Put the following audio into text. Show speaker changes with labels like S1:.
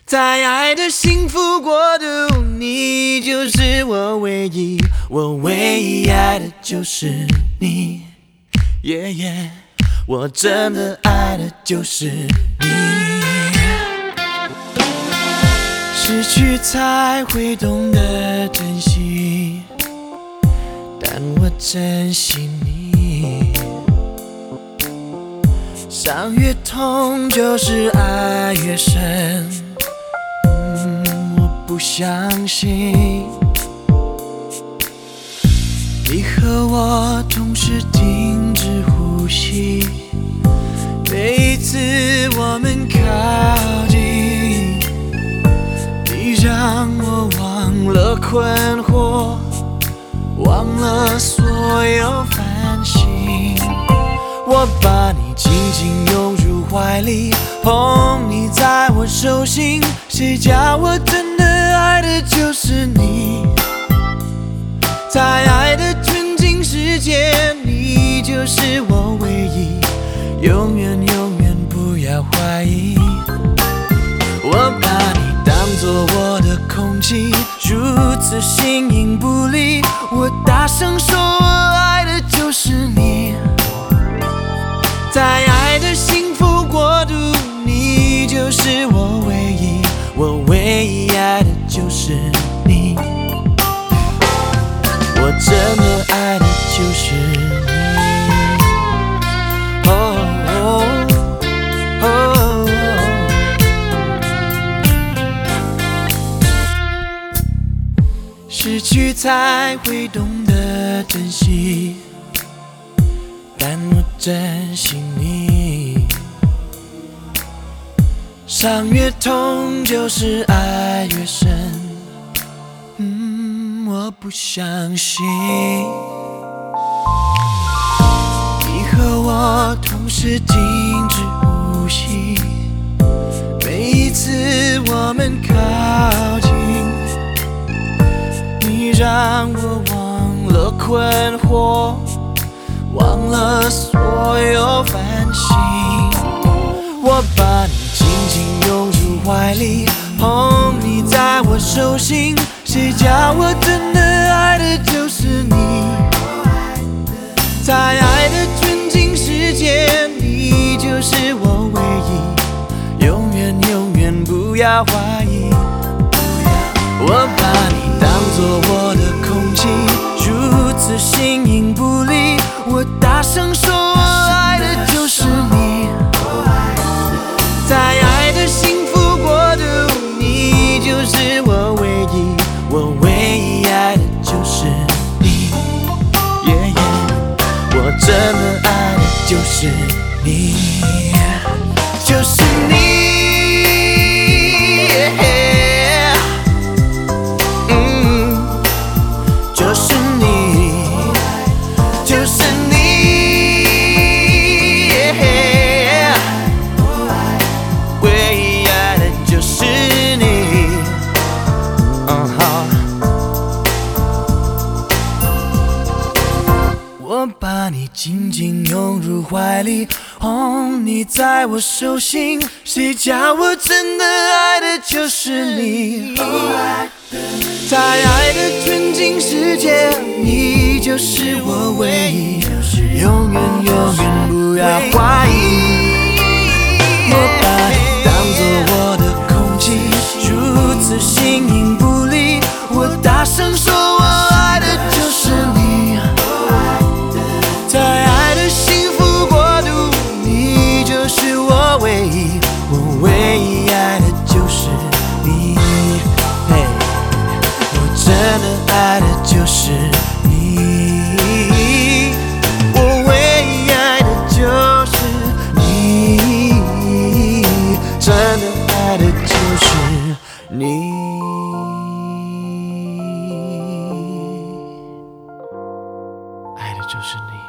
S1: 在爱的幸福国度，你就是我唯一，我唯一爱的就是你。我真的爱的就是你。失去才会懂得珍惜，但我珍惜你。伤越痛，就是爱越深。我不相信你和我同时停止呼吸，每一次我们靠近，你让我忘了困惑，忘了所有烦心。我把你紧紧拥入怀里，捧你在我手心，谁叫我真的爱的就是你。在爱的纯净世界，你就是我唯一，永远永远不要怀疑。我把你当作我的空气，如此形影不离。我大声说，我爱的就是你。在爱的幸福国度，你就是我唯一，我唯一爱的就是你。我真的爱的就是你。失去才会懂得珍惜，但我珍惜你。伤越痛，就是爱越深。我不相信你和我同时停止呼吸，每一次我们靠近，你让我忘了困惑，忘了所有烦心。我把你紧紧拥入怀里，捧你在我手心，谁叫我真的爱的就是你。在爱的纯净世界，你就是我唯一，永远永远不要怀疑。我把你当作我的空气，如此形影不离。我大声说，我爱的就是你。在爱的幸福国度，你就是我唯一，我唯一爱的就是你。我真的爱的就是你，就是你。我把你紧紧拥入怀里，哄你在我手心，谁叫我真的爱的就是你。在爱的纯净世界，你就是我唯一，永远永远不要怀疑。我把你当作我的空气，如此形影不离。我大声说，我爱的就是你。在爱的幸福国度，你就是我唯一，我唯一爱的就是你。我真的爱的就是你，我唯一爱的就是你，真的爱的就是你，爱的就是你。